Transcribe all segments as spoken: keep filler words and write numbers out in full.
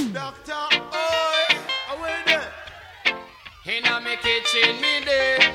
Doctor, oi, away there. Inna me kitchen me day,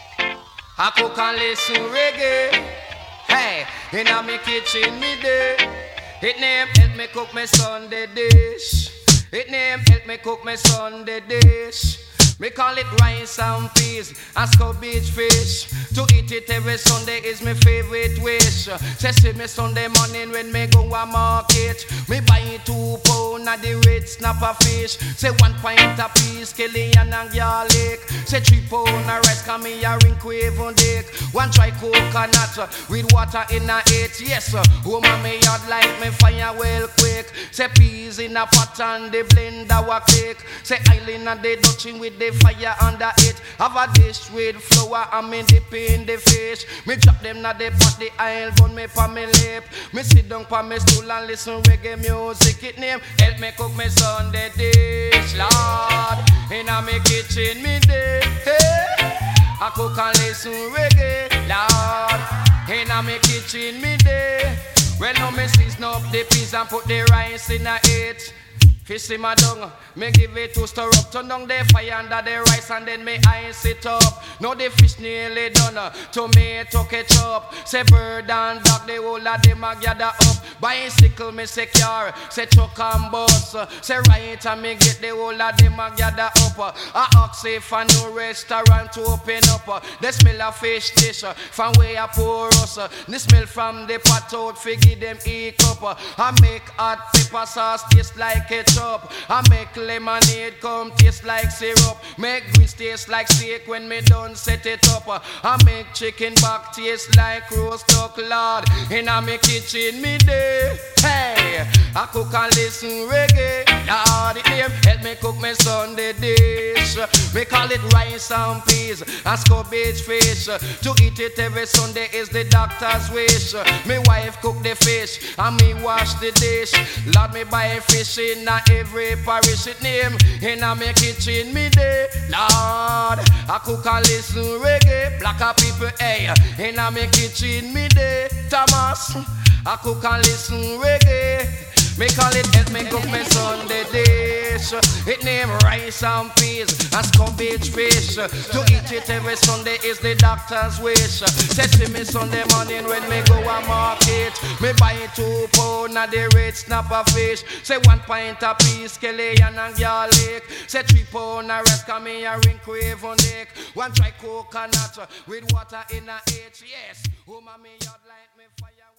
I cook and listen reggae. Hey, inna me kitchen me day. It name help me cook me Sunday dish. It name help me cook me Sunday dish. Me call it rice and peas and scabbage fish. To eat it every Sunday is my favorite wish. Say see me Sunday morning when me go a market. Me buy two pound of the red snapper fish. Say one pint of peas, scallion and garlic. Say three pound of rice, come me a ring even dick. One try coconut with water in a it. Yes, woman me yard like me fire well quick. Say peas in a pot and the blender wa click. Say island and the Dutching with the fire under it. Have a dish with flour and me dip in the fish. Me drop them na the pot, the oil bun me pa me lip. Me sit down pa me stool and listen reggae music. It name help me cook me Sunday dish, Lord. Inna me kitchen me day, hey. I cook and listen reggae, Lord. Inna me kitchen me day. Well now me season up the peas and put the rice in a it. Fish in my dung, me give it to stir up. Turn down the fire under the rice and then me ice it up. Now the fish nearly done, tomato ketchup. Say bird and dog, the whole of them a gather up. Bicycle me secure, say truck and bus. Say right and me get the whole of them a gather up. A ox if a new restaurant to open up. The smell of fish dish, from where I pour us. The smell from the pot out, figure them eat up. I make hot pepper sauce taste like it. I make lemonade come taste like syrup. Make grease taste like steak when me done set it up. I make chicken back taste like roast duck, Lord. Inna me kitchen me day, hey. I cook and listen reggae, Lord. It name help me cook me Sunday dish. Me call it rice and peas and scabbage fish. To eat it every Sunday is the doctor's wish. Me wife cook the fish and me wash the dish. Lord, me buy fish in every parish. It name inna me kitchen me day, Lord. I cook and listen reggae, black people, hey. Inna me kitchen me day, Thomas. I cook and listen reggae. Me call it help me cook me Sunday dish. It name rice and peas and scabbage fish. To eat it every Sunday is the doctor's wish. Say see me Sunday morning when me go a market. Me buy two pound of the red snapper fish. Say one pint of peas, scallion and garlic. Say three pound of rice, come me a ring craven dick. One try coconut with water in a it. Yes, woman me yard like me fire.